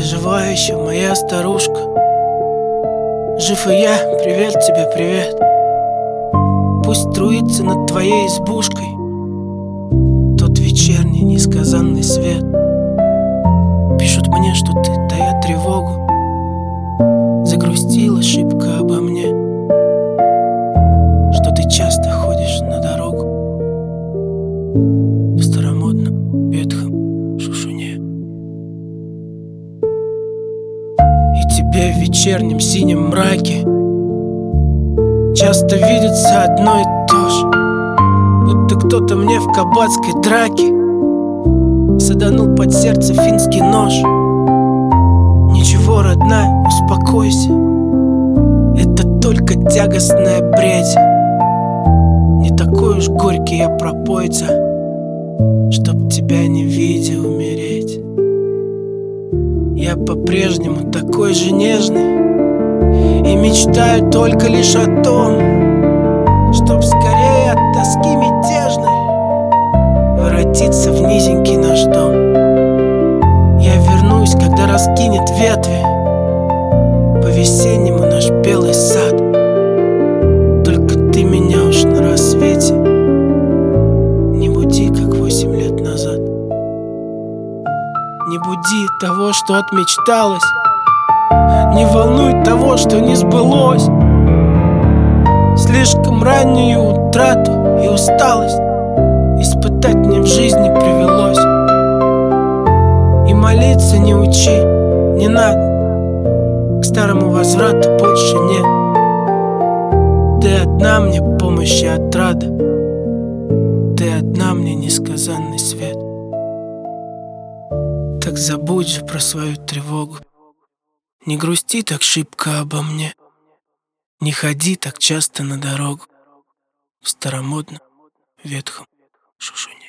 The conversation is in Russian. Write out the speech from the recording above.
жива еще моя старушка? Жив и я, привет тебе, привет. Пусть струится над твоей избушкой тот вечерний несказанный свет. Пишут мне, что ты, тая тревогу, загрустила шибко обо мне, что ты часто ходишь на дорогу в старомодном ветхом шушуне. И тебе в вечернем синем мраке часто видится одно и то же, будто кто-то мне в кабацкой драке саданул под сердце финский нож. Ничего, родная, успокойся, это только тягостная бредь. Не такой уж горький я пропойца, чтоб тебя не видя умереть. Я по-прежнему такой же нежный и мечтаю только лишь о том, чтоб скорее от тоски мятежной воротиться в низенький наш дом. Я вернусь, когда раскинет ветви по-весеннему наш белый сад. Только ты меня уж на рассвете не буди, как 8 лет назад. Не буди того, что отмечталось, не волнуй того, что не сбылось. Слишком раннюю утрату и усталость испытать мне в жизни привелось. И молиться не учи, не надо, к старому возврату больше нет. Ты одна мне помощь и отрада, ты одна мне несказанный свет. Так забудь же про свою тревогу, не грусти так шибко обо мне, не ходи так часто на дорогу в старомодном ветхом шушуне.